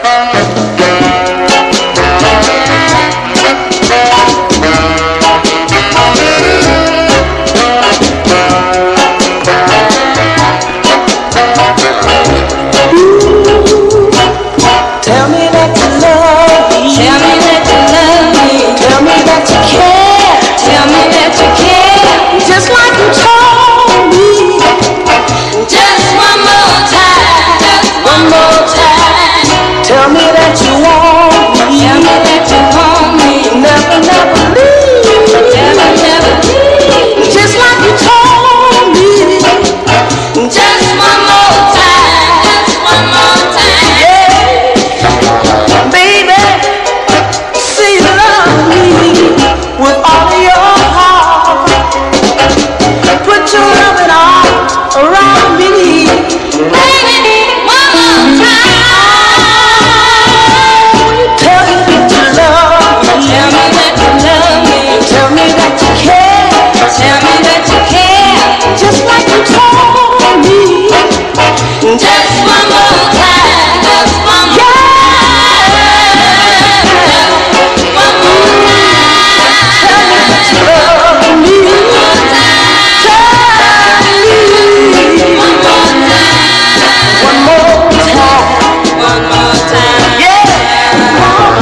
Tell me that you love me. Tell me that you love me. Tell me that you care. Tell me that you care. Just like you told me. Just one more time. Just one more time. Tell me that you